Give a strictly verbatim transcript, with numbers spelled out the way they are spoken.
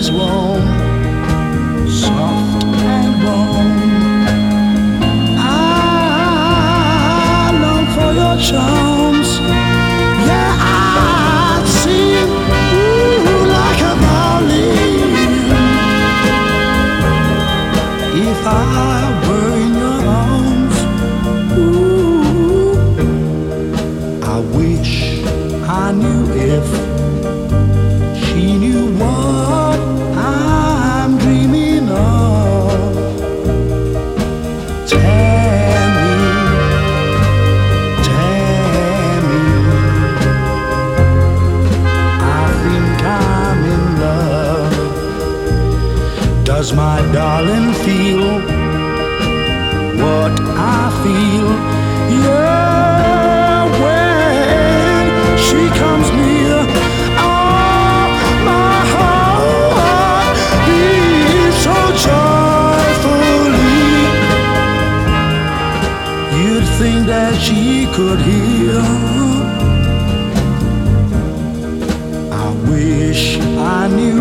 is warm, soft and warm. I long for your charms. Yeah, I'd sing ooh, like a violin if I were in your arms. Ooh, I wish I knew if she knew what I'm dreaming of. Tell me, tell me, I think I'm in love. Does my darling feel what I feel? Yeah, when she comes near, oh, my heart beats so joyfully. You'd think that she could hear. I wish I knew